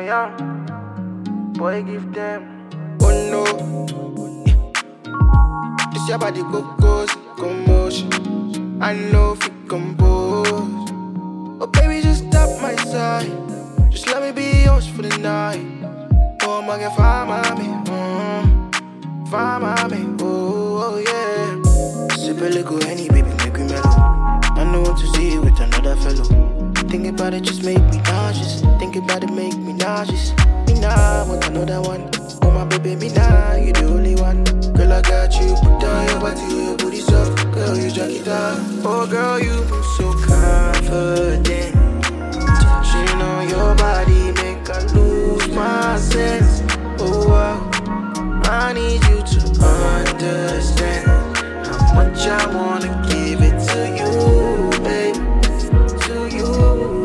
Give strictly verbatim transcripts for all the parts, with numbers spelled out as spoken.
young. Boy, give them. Oh no. Yeah. This your body go goes commotion. I know if you compose. Oh baby, just stop my side. Just let me be yours for the night. Oh my God, fine, mommy. Mm. Fine, mommy. Oh, oh yeah. Sip a little Henny, baby, make me mellow. I don't want to see you with another fellow. Think about it, just make me nauseous. Think about it, make me nauseous. Me now, want another one. Oh my baby, me now, you the only one. Girl, I got you, put down your body, your booty soft. Girl, you jack it up. Oh girl, you move so confident. Touching on your body, make I lose my sense. Oh wow, I need you to understand how much I wanna give it to you, babe. To you.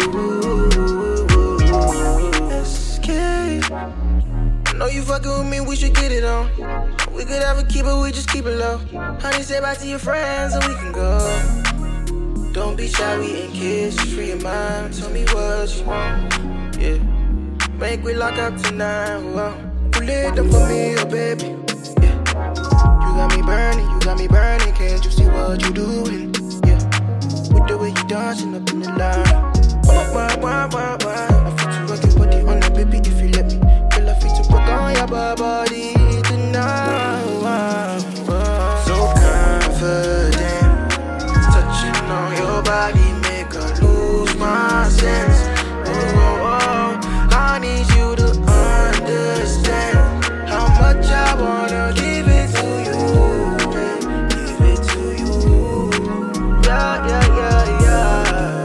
Escape. I know you fucking with me, we should get it on. We could have a keep it, we just keep it low. Honey, say bye to your friends and we can go. Don't be shy, we ain't kids, just free your mind. Tell me what you want, yeah. Make we lock up tonight, whoa. You lit up for me, oh baby, yeah. You got me burning, you got me burning. Can't you see what you doing, yeah. With the way you dancing up in the line. Oh, why, why, why, why? I feel to rock your body on the baby if you let me. Girl, I feel to rock on your body tonight. Wow, wow. So confident, touching on your body, make her lose my sense. Oh, oh, oh. I need you to understand how much I wanna give it to you, babe. Give it to you. Yeah, yeah, yeah, yeah.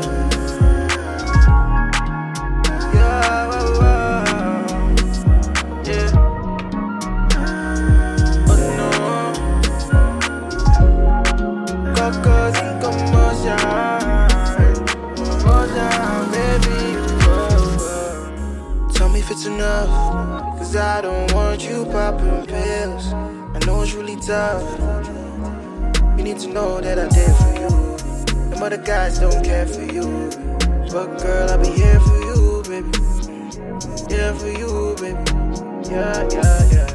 Yeah, wow, wow. Yeah. Oh no. Cocos in commotion. Commotion, baby. Whoa, whoa. Tell me if it's enough, cause I don't want you popping pills. I know it's really tough. You need to know that I did for you. Them other guys don't care for you. But girl, I'll be here for you, baby. Here for you, baby. Yeah, yeah, yeah.